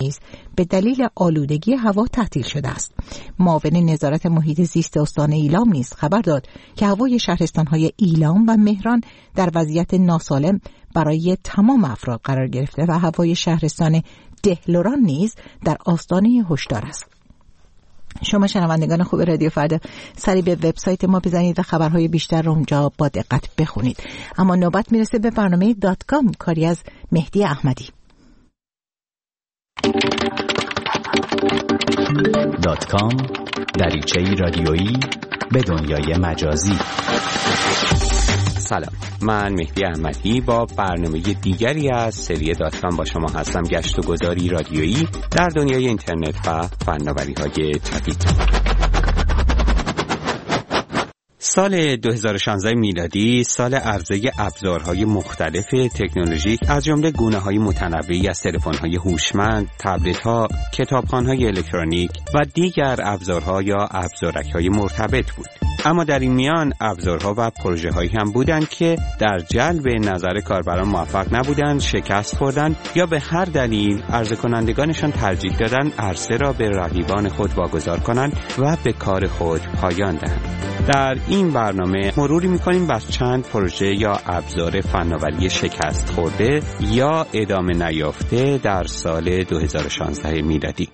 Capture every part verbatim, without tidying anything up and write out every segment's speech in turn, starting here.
نیز به دلیل آلودگی هوا تعطیل شده است. معاون نظارت محیط زیست استان ایلام نیز خبر داد که هوای شهرستان‌های ایلام و مهران در وضعیت ناسالم برای تمام افراد قرار گرفته و هوای شهرستان دهلوران نیز در آستانه هشدار است. شما شنوندگان خوب رادیو فردا سری به وبسایت ما بزنید و خبرهای بیشتر رو اونجا با دقت بخونید. اما نوبت میرسه به برنامه دات کام، کاری از مهدی احمدی. دات کام، دریچه‌ای رادیویی به دنیای مجازی. سلام، من مهدی احمدی با برنامه دیگری از سری دات کام با شما هستم. گشت و گذاری رادیویی در دنیای اینترنت و فناوری‌های جدید. سال دو هزار و شانزده میلادی سال عرضه ابزارهای مختلف تکنولوژیک از جمله گونه‌های متنوعی از تلفن‌های هوشمند، تبلت‌ها، کتابخوان‌های الکترونیک و دیگر ابزارها یا ابزارک‌های مرتبط بود. اما در این میان ابزارها و پروژه‌هایی هم بودند که در جلب نظر کاربران موفق نبودند، شکست خوردند یا به هر دلیل عرضه کنندگانشان ترجیح دادند عرصه را به رقیبان خود واگذار کنند و به کار خود پایان دهند. در این برنامه مروری می‌کنیم بر چند پروژه یا ابزار فناوری شکست خورده یا ادامه نیافته در سال دو هزار و شانزده میلادی.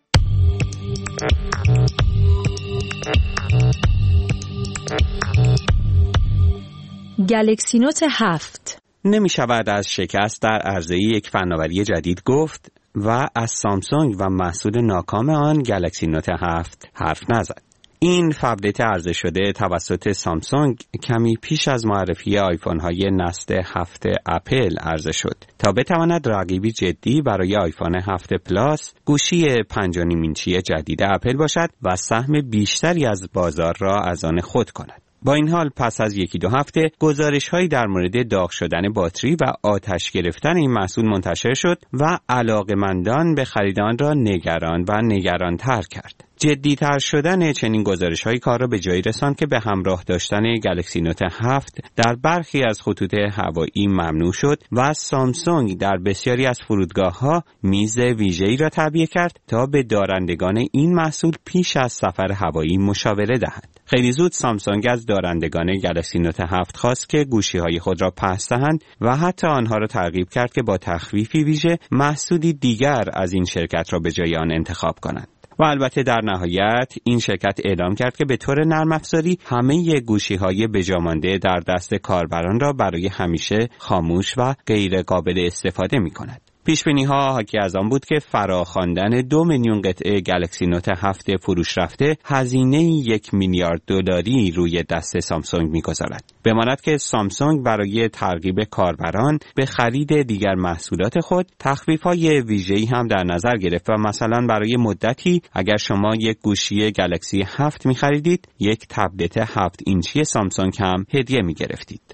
گلکسی نوت هفت نمی شود از شکست در عرضه یک فناوری جدید گفت و از سامسونگ و محصول ناکام آن گلکسی نوت هفت حرف نزد. این تبلت عرضه شده توسط سامسونگ کمی پیش از معرفی آیفون های نسل هفت اپل عرضه شد تا بتواند رقیبی جدی برای آیفون هفت پلاس، گوشی پنج و نیم اینچی جدید اپل باشد و سهم بیشتری از بازار را از آن خود کند. با این حال پس از یکی دو هفته گزارش‌هایی در مورد داغ شدن باتری و آتش گرفتن این محصول منتشر شد و علاقه‌مندان به خرید آن را نگران و نگران‌تر کرد. جدی‌تر شدن چنین گزارش‌هایی کار را به جایی رساند که به همراه داشتن گلکسی نوت هفت در برخی از خطوط هوایی ممنوع شد و سامسونگ در بسیاری از فرودگاه‌ها میز ویژه‌ای را تعبیه کرد تا به دارندگان این محصول پیش از سفر هوایی مشاوره دهند. خیلی زود سامسونگ از دارندگان گلکسی نوت هفت خواست که گوشی‌های خود را پس دهند و حتی آنها را ترغیب کرد که با تخفیفی ویژه محصولی دیگر از این شرکت را به جای آن انتخاب کنند. و البته در نهایت این شرکت اعلام کرد که به طور نرم افزاری همه گوشی‌های بجامانده در دست کاربران را برای همیشه خاموش و غیر قابل استفاده می‌کند. پیش‌بینی‌ها حاکی از آن بود که فراخواندن دو میلیون قطعه گلکسی نوت هفت فروش رفته هزینه یک میلیارد دلاری روی دست سامسونگ می‌گذارد. بماند که سامسونگ برای ترغیب کاربران به خرید دیگر محصولات خود تخفیف‌های ویژه‌ای هم در نظر گرفت و مثلا برای مدتی اگر شما یک گوشی گلکسی هفت می‌خریدید، یک تبلت هفت اینچی سامسونگ هم هدیه می‌گرفتید.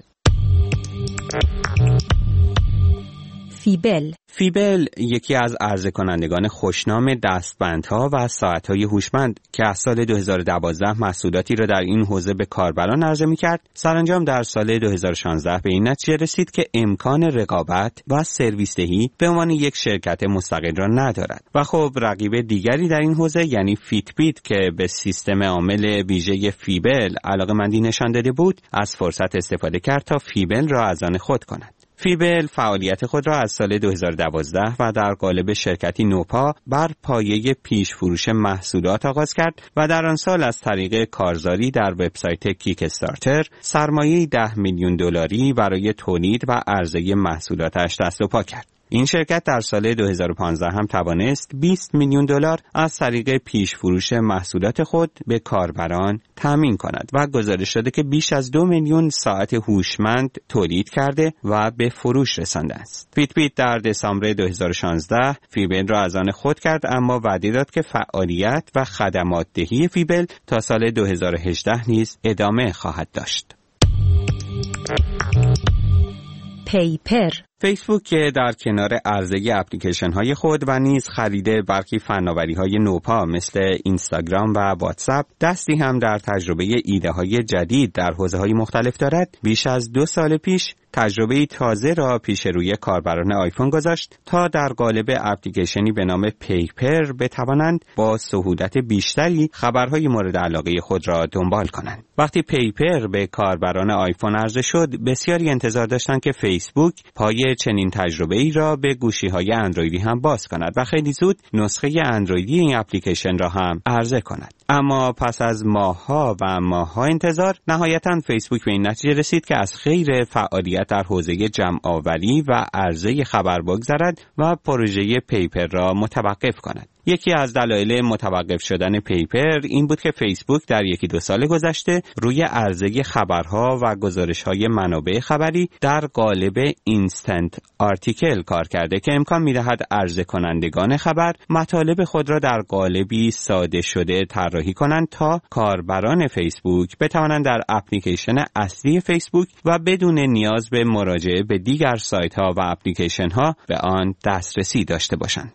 فیبل فیبل یکی از عرضه کنندگان خوشنام دستبندها و ساعت‌های هوشمند که از سال دو هزار و دوازده محصولاتی را در این حوزه به کاربران عرضه می‌کرد، سرانجام در سال دو هزار و شانزده به این نتیجه رسید که امکان رقابت و سرویس دهی به عنوان یک شرکت مستقل را ندارد و خب رقیب دیگری در این حوزه یعنی فیت بیت که به سیستم عامل ویژه فیبل علاقه‌مندی نشان داده بود، از فرصت استفاده کرد تا فیبل را از آن خود کند. فیبل فعالیت خود را از سال دو هزار و دوازده و در قالب شرکتی نوپا بر پایه پیش فروش محصولات آغاز کرد و در آن سال از طریق کارزاری در وبسایت کیک استارتر سرمایه ده میلیون دلاری برای تولید و عرضه محصولاتش دست و پا کرد. این شرکت در سال دو هزار و پانزده هم توانست بیست میلیون دلار از طریق پیش فروش محصولات خود به کاربران تامین کند و گزارش شده که بیش از دو میلیون ساعت هوشمند تولید کرده و به فروش رسانده است. فیت بیت در دسامبر دو هزار و شانزده فیبل را از آن خود کرد، اما وعده داد که فعالیت و خدمات دهی فیبل تا سال دو هزار و هجده نیز ادامه خواهد داشت. پیپر فیسبوک که در کنار عرضه اپلیکیشن های خود و نیز خرید برخی فناوری های نوپا مثل اینستاگرام و واتساپ دستی هم در تجربه ایده های جدید در حوزه های مختلف دارد، بیش از دو سال پیش تجربه تازه را پیش روی کاربران آیفون گذاشت تا در قالب اپلیکیشنی به نام پیپر بتوانند با سهولت بیشتری خبرهای مورد علاقه خود را دنبال کنند. وقتی پیپر به کاربران آیفون عرضه شد، بسیاری انتظار داشتند که فیسبوک پای چنین تجربه‌ای را به گوشی‌های اندرویدی هم باز کند و خیلی زود نسخه اندرویدی این اپلیکیشن را هم عرضه کند. اما پس از ماه‌ها و ماه‌ها انتظار، نهایتاً فیسبوک به این نتیجه رسید که از خیر فعالیت در حوزه جمع‌آوری و عرضه خبر بگذرد و پروژه پیپر را متوقف کند. یکی از دلایل متوقف شدن پیپر این بود که فیسبوک در یکی دو سال گذشته روی عرضه خبرها و گزارش‌های منابع خبری در قالب اینستنت آرتیکل کار کرده که امکان می‌دهد عرضه کنندگان خبر مطالب خود را در قالبی ساده شده طراحی کنند تا کاربران فیسبوک بتوانند در اپلیکیشن اصلی فیسبوک و بدون نیاز به مراجعه به دیگر سایت‌ها و اپلیکیشن‌ها به آن دسترسی داشته باشند.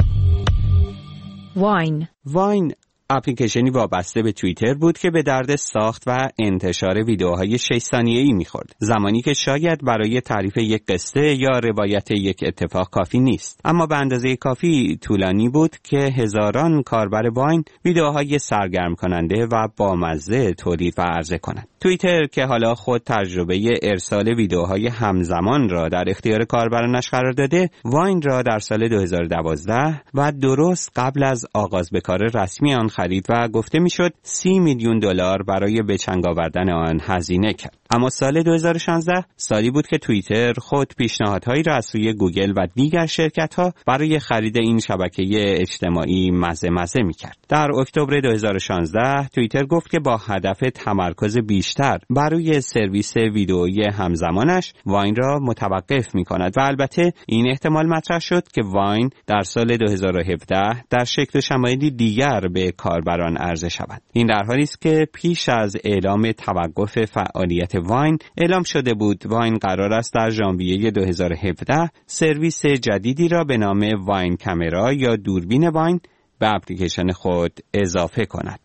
واین واین اپلیکیشنی وابسته به توییتر بود که به درد ساخت و انتشار ویدیوهای شش ثانیه‌ای می‌خورد، زمانی که شاید برای تعریف یک قصه یا روایت یک اتفاق کافی نیست، اما به اندازه کافی طولانی بود که هزاران کاربر واین ویدیوهای سرگرم کننده و بامزه تولید و عرضه کنند. توییتر که حالا خود تجربه ارسال ویدیوهای همزمان را در اختیار کاربرانش قرار داده، واین را در سال دو هزار و دوازده و درست قبل از آغاز به کار رسمی آن خرید و گفته میشد سی میلیون دلار برای به چنگ آوردن آن هزینه کرد. اما سال دو هزار و شانزده سالی بود که توییتر خود پیشنهادهایی را از سوی گوگل و دیگر شرکت‌ها برای خرید این شبکه اجتماعی مزه مزه می‌کرد. در اکتبر دو هزار و شانزده توییتر گفت که با هدف تمرکز بیشتر بر روی سرویس ویدئویی همزمانش واین را متوقف می‌کند و البته این احتمال مطرح شد که واین در سال دو هزار و هفده در شکل و شمایلی دیگر به کاربران عرضه شود. این در حالی است که پیش از اعلام توقف فعالیت واین اعلام شده بود واین قرار است در ژانویه دو هزار و هفده سرویس جدیدی را به نام واین کامرا یا دوربین واین به اپلیکیشن خود اضافه کند.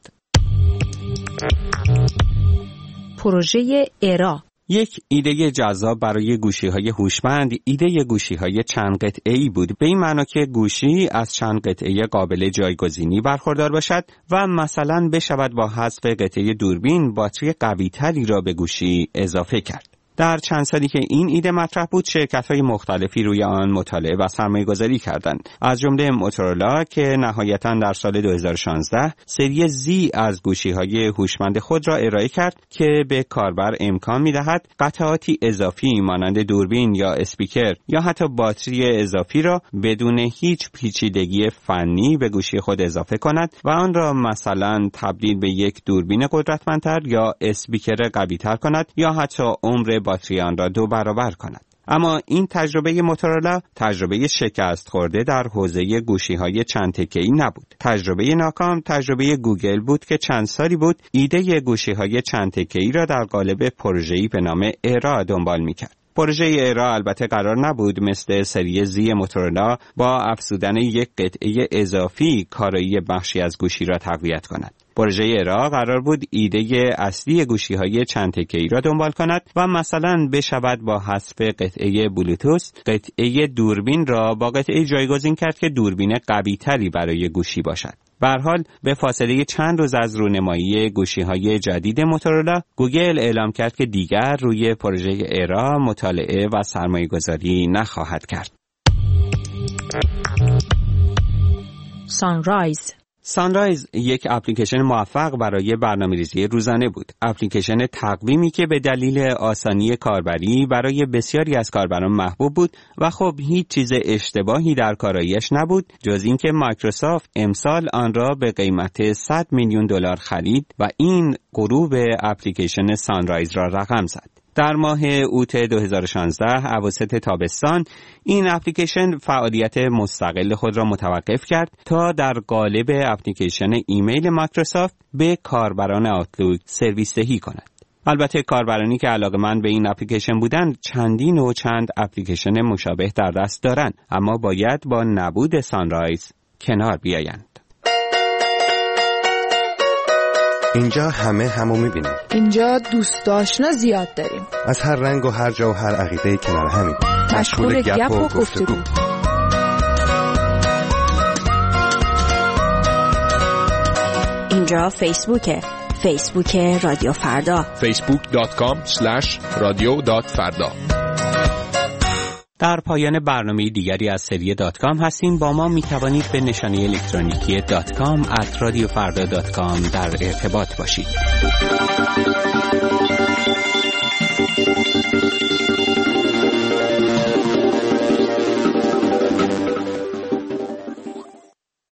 پروژه ارا یک ایده جذاب برای گوشی‌های هوشمند، ایده گوشی‌های چند قطعه‌ای بود، به این معنا که گوشی از چند قطعه قابل جایگزینی برخوردار باشد و مثلا بشود با حذف قطعه دوربین باتری قوی‌تری را به گوشی اضافه کرد. در چند سالی که این ایده مطرح بود، شرکت‌های مختلفی روی آن مطالعه و سرمایه‌گذاری کردند. از جمله موتورولا که نهایتاً در سال دو هزار و شانزده سری زی از گوشی‌های هوشمند خود را ارائه کرد که به کاربر امکان می‌دهد قطعاتی اضافی مانند دوربین یا اسپیکر یا حتی باتری اضافی را بدون هیچ پیچیدگی فنی به گوشی خود اضافه کند و آن را مثلا تبدیل به یک دوربین قدرتمندتر یا اسپیکر قوی‌تر کند یا حتی عمر باتری آن را دو برابر کند. اما این تجربه موتورولا تجربه شکست خورده در حوزه گوشی‌های چند تکه‌ای نبود. تجربه ناکام تجربه گوگل بود که چند سالی بود ایده گوشی‌های چند تکه‌ای را در قالب پروژه‌ای به نام ارا دنبال می‌کرد. پروژه ارا البته قرار نبود مثل سری زی موتورولا با افزودن یک قطعه اضافی کارایی بخشی از گوشی را تقویت کند. پروژه ارا قرار بود ایده اصلی گوشی‌های چند تکه‌ای را دنبال کند و مثلا بشود با حذف قطعه بلوتوث قطعه دوربین را با قطعه جایگزین کرد که دوربین قوی‌تری برای گوشی باشد. به هر حال به فاصله چند روز از رونمایی گوشی‌های جدید موتورولا، گوگل اعلام کرد که دیگر روی پروژه ارا مطالعه و سرمایه‌گذاری نخواهد کرد. سانرایز سانرایز یک اپلیکیشن موفق برای برنامه‌ریزی روزانه بود. اپلیکیشن تقویمی که به دلیل آسانی کاربری برای بسیاری از کاربران محبوب بود و خب هیچ چیز اشتباهی در کاراییش نبود جز اینکه مایکروسافت امسال آن را به قیمت صد میلیون دلار خرید و این غروب اپلیکیشن سانرایز را رقم زد. در ماه اوت دو هزار و شانزده اواسط تابستان این اپلیکیشن فعالیت مستقل خود را متوقف کرد تا در قالب اپلیکیشن ایمیل مایکروسافت به کاربران آوتلوک سرویس دهی کند. البته کاربرانی که علاقه‌مند به این اپلیکیشن بودند چندین و چند اپلیکیشن مشابه در دست دارند، اما باید با نبود سانرایز کنار بیایند. اینجا همه همو میبینیم. اینجا دوست آشنا زیاد داریم. از هر رنگ و هر جا و هر عقیده کنار همیم. مشغول گپ و گفتگو. اینجا فیسبوکه. فیسبوک رادیو فردا. فیسبوک دات کام اسلش رادیو دات فردا. در پایان برنامه دیگری از سری دات کام هستیم. با ما می توانید به نشانی الکترونیکی دات کام ات رادیو فردا دات کام در ارتباط باشید.